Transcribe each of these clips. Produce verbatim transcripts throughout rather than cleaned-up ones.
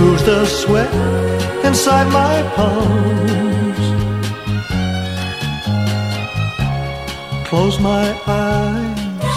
cools the sweat inside my palms. Close my eyes,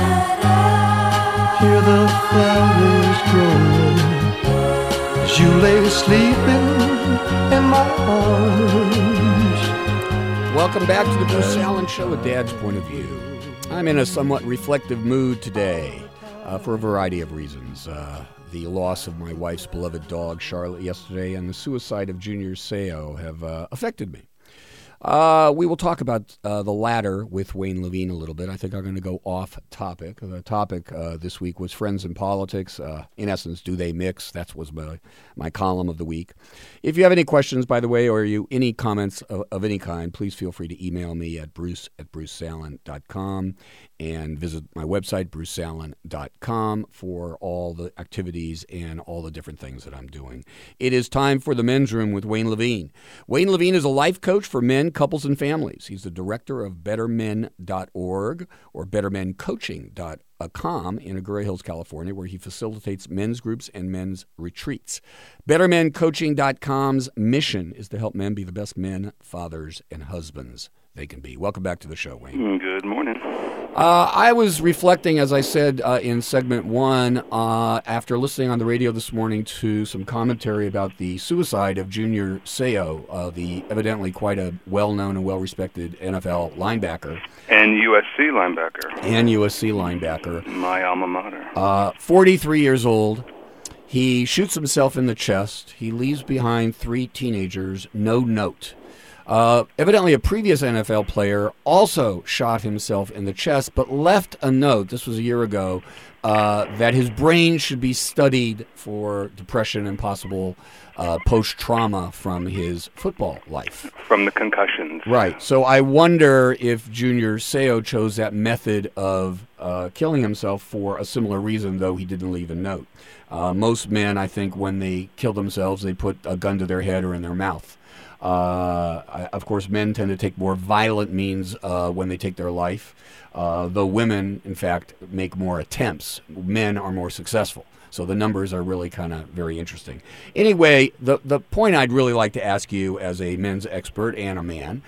hear the flowers grow as you lay sleeping in my arms. Welcome back to the Bruce Allen Show, A Dad's Point of View. I'm in a somewhat reflective mood today uh, for a variety of reasons. Uh, the loss of my wife's beloved dog, Charlotte, yesterday, and the suicide of Junior Seau have uh, affected me. Uh, we will talk about uh, the latter with Wayne Levine a little bit. I think I'm going to go off topic. The topic uh, this week was friends in politics. Uh, in essence, do they mix? That was my, my column of the week. If you have any questions, by the way, or you any comments of, of any kind, please feel free to email me at bruce at bruce allen dot com and visit my website, bruce allen dot com, for all the activities and all the different things that I'm doing. It is time for the Men's Room with Wayne Levine. Wayne Levine is a life coach for men, couples, and families. He's the director of better men dot org or better men coaching dot com in Agoura Hills, California, where he facilitates men's groups and men's retreats. better men coaching dot com's mission is to help men be the best men, fathers, and husbands they can be. Welcome back to the show, Wayne. Good morning. Uh, I was reflecting, as I said uh, in segment one, uh, after listening on the radio this morning to some commentary about the suicide of Junior Seau, uh, the evidently quite a well-known and well-respected N F L linebacker. And U S C linebacker. And U S C linebacker. My alma mater. Uh, forty-three years old. He shoots himself in the chest. He leaves behind three teenagers, no note. Uh, evidently, a previous N F L player also shot himself in the chest, but left a note, this was a year ago, uh, that his brain should be studied for depression and possible uh, post-trauma from his football life. From the concussions. Right. So I wonder if Junior Seau chose that method of uh, killing himself for a similar reason, though he didn't leave a note. Uh, most men, I think, when they kill themselves, they put a gun to their head or in their mouth. Uh, I, of course, men tend to take more violent means uh, when they take their life, uh, though women, in fact, make more attempts. Men are more successful. So the numbers are really kind of very interesting. Anyway, the, the point I'd really like to ask you as a men's expert and a man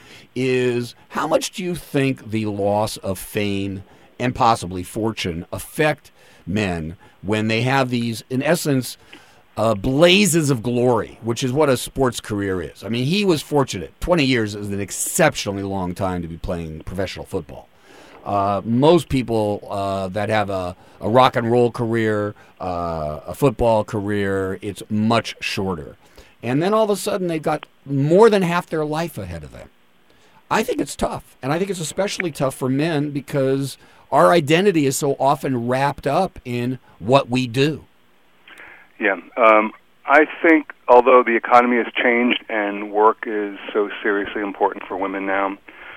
is how much do you think the loss of fame and possibly fortune affect men when they have these, in essence, Uh, blazes of glory, which is what a sports career is. I mean, he was fortunate. twenty years is an exceptionally long time to be playing professional football. Uh, most people uh, that have a, a rock and roll career, uh, a football career, it's much shorter. And then all of a sudden they've got more than half their life ahead of them. I think it's tough. And I think it's especially tough for men because our identity is so often wrapped up in what we do. Yeah, um, I think although the economy has changed and work is so seriously important for women now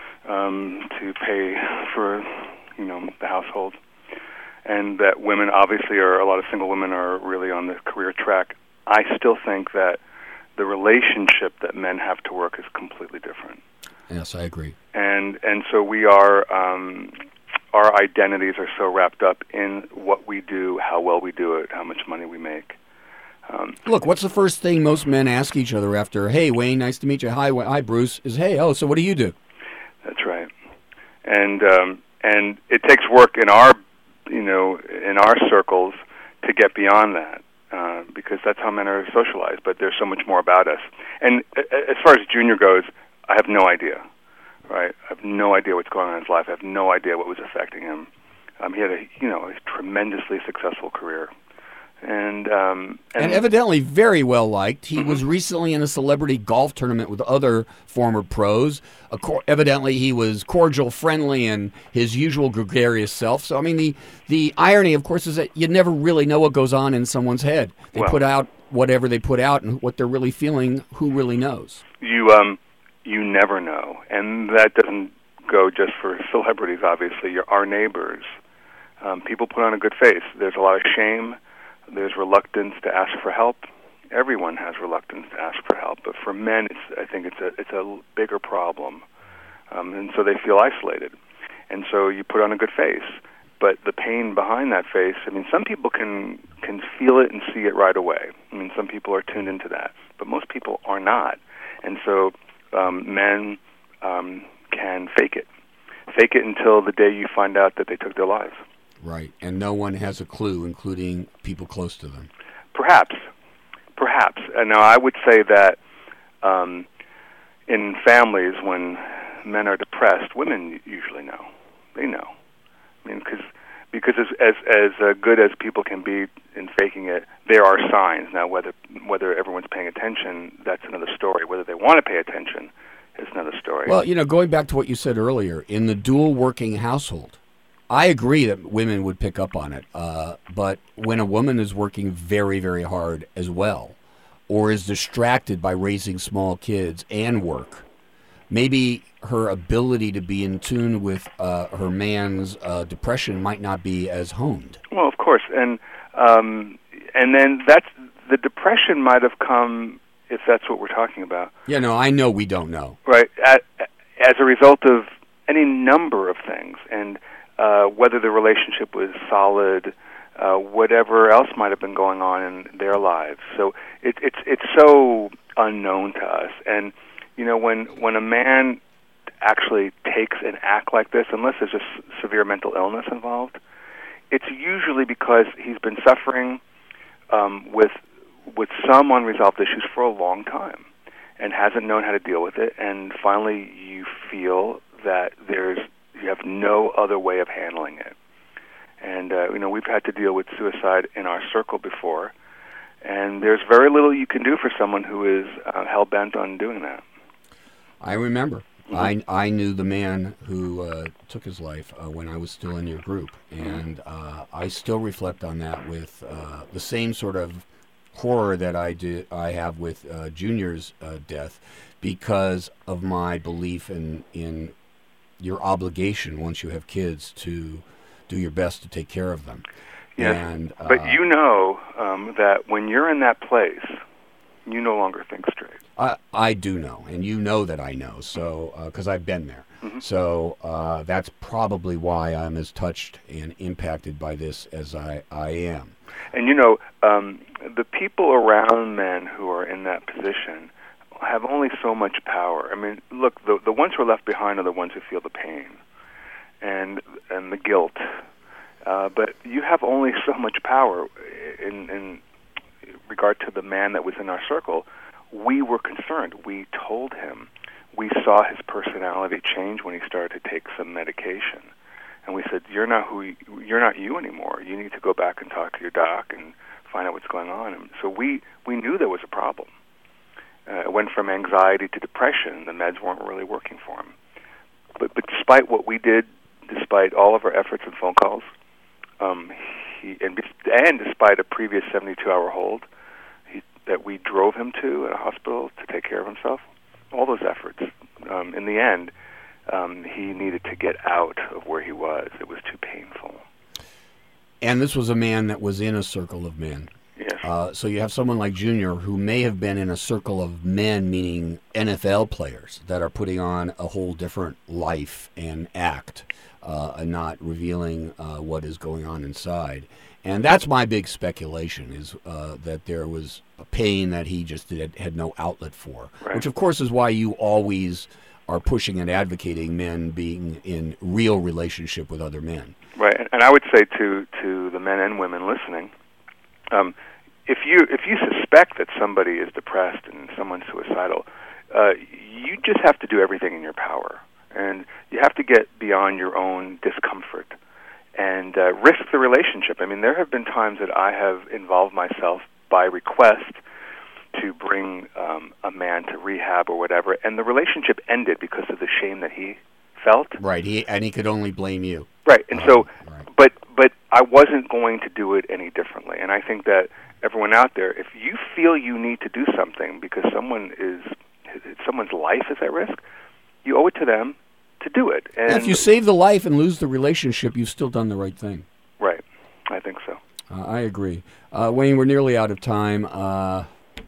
um, to pay for, you know, the household, and that women obviously are, a lot of single women are really on the career track, I still think that the relationship that men have to work is completely different. Yes, I agree. And and so we are, um, our identities are so wrapped up in what we do, how well we do it, how much money we make. Um, Look, what's the first thing most men ask each other after, hey, Wayne, nice to meet you, hi, hi Bruce, is, hey, oh, so what do you do? That's right. And um, and it takes work in our, you know, in our circles to get beyond that, uh, because that's how men are socialized, but there's so much more about us. And as far as Junior goes, I have no idea, right? I have no idea what's going on in his life. I have no idea what was affecting him. Um, he had a, you know, a tremendously successful career. And, um, and and evidently very well liked. He mm-hmm. was recently in a celebrity golf tournament with other former pros. Co- evidently, he was cordial, friendly, and his usual gregarious self. So, I mean, the the irony, of course, is that you never really know what goes on in someone's head. They well, put out whatever they put out, and what they're really feeling, who really knows? You um, you never know, and that doesn't go just for celebrities. Obviously, You're our neighbors. Um, people put on a good face. There's a lot of shame. There's reluctance to ask for help. Everyone has reluctance to ask for help, but for men, it's, I think it's a it's a bigger problem, um, and so they feel isolated. And so you put on a good face, but the pain behind that face, I mean, some people can can feel it and see it right away. I mean, some people are tuned into that, but most people are not. And so um, men um, can fake it. Fake it until the day you find out that they took their lives. Right, and no one has a clue, including people close to them. Perhaps. Perhaps. And now I would say that um, in families, when men are depressed, women usually know. They know. I mean, cause, because as as as uh, good as people can be in faking it, there are signs. Now, whether whether everyone's paying attention, that's another story. Whether they want to pay attention is another story. Well, you know, going back to what you said earlier, in the dual working household, I agree that women would pick up on it. Uh, but when a woman is working very, very hard as well, or is distracted by raising small kids and work, maybe her ability to be in tune with uh, her man's uh, depression might not be as honed. Well, of course, and um, and then that's the depression might have come, if that's what we're talking about. Yeah, no, I know we don't know. Right, at, as a result of any number of things, and uh, whether the relationship was solid, uh, whatever else might have been going on in their lives. So it, it's it's so unknown to us, and you know, when when a man actually takes an act like this, unless there's just severe mental illness involved, it's usually because he's been suffering um, with with some unresolved issues for a long time and hasn't known how to deal with it, and finally you feel that there's you have no other way of handling it. And uh, you know, we've had to deal with suicide in our circle before, and there's very little you can do for someone who is uh, hell-bent on doing that. I remember. I, I knew the man who uh, took his life uh, when I was still in your group, and uh, I still reflect on that with uh, the same sort of horror that I did I have with uh, Junior's uh, death, because of my belief in in your obligation once you have kids to do your best to take care of them. Yes, and, uh, but you know um, that when you're in that place, you no longer think straight. I, I do know, and you know that I know, so because uh, I've been there. Mm-hmm. So uh, that's probably why I'm as touched and impacted by this as I, I am. And you know, um, the people around men who are in that position have only so much power. I mean, look, the the ones who are left behind are the ones who feel the pain and and the guilt. Uh, but you have only so much power in, in regard to the man that was in our circle. We were concerned. We told him. We saw his personality change when he started to take some medication, and we said, "You're not who you, you're not you anymore. You need to go back and talk to your doc and find out what's going on." And so we we knew there was a problem. Uh, it went from anxiety to depression. The meds weren't really working for him. But but despite what we did, despite all of our efforts and phone calls, um, he and and despite a previous seventy-two hour hold he, that we drove him to at a hospital to take care of himself, all those efforts, um, in the end, um, he needed to get out of where he was. It was too painful. And this was a man that was in a circle of men. Yes. Uh, so you have someone like Junior who may have been in a circle of men, meaning N F L players that are putting on a whole different life and act, uh, and not revealing uh, what is going on inside. And that's my big speculation, is uh, that there was a pain that he just did, had no outlet for, right. Which of course is why you always are pushing and advocating men being in real relationship with other men. Right, and I would say to, to the men and women listening, um, if you if you suspect that somebody is depressed and someone's suicidal, uh, you just have to do everything in your power, and you have to get beyond your own discomfort and uh, risk the relationship. I mean, there have been times that I have involved myself by request to bring um, a man to rehab or whatever, and the relationship ended because of the shame that he felt. Right, he and he could only blame you. Right, and uh, so, right. but but I wasn't going to do it any differently, and I think that everyone out there, if you feel you need to do something because someone is someone's life is at risk, you owe it to them to do it. And if you save the life and lose the relationship, you've still done the right thing. Right, I think so. Uh, I agree. Uh, Wayne, we're nearly out of time. Uh,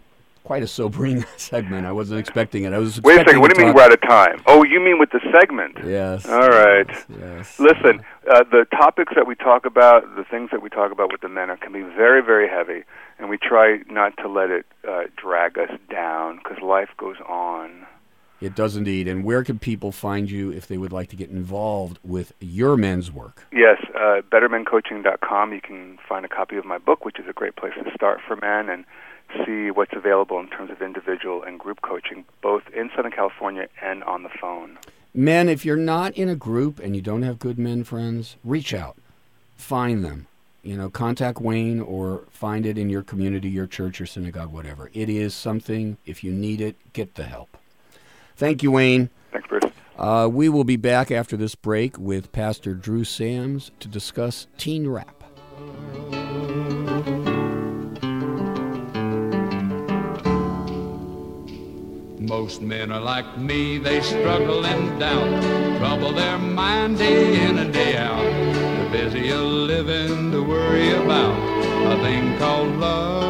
quite a sobering segment. I wasn't expecting it. I was Wait a second. expecting What do to you mean talk- we're out of time? Oh, you mean with the segment? Yes. All right. Yes. Listen, uh, the topics that we talk about, the things that we talk about with the men, are, can be very, very heavy, and we try not to let it uh, drag us down because life goes on. It does indeed. And where can people find you if they would like to get involved with your men's work? Yes, uh, better men coaching dot com. You can find a copy of my book, which is a great place to start for men, and see what's available in terms of individual and group coaching, both in Southern California and on the phone. Men, if you're not in a group and you don't have good men friends, reach out. Find them. You know, contact Wayne or find it in your community, your church, your synagogue, whatever. It is something. If you need it, get the help. Thank you, Wayne. Thanks, Bruce. Uh, we will be back after this break with Pastor Drew Sams to discuss teen rap. Most men are like me, they struggle and doubt, trouble their mind day in and day out. They're busy a living to worry about a thing called love.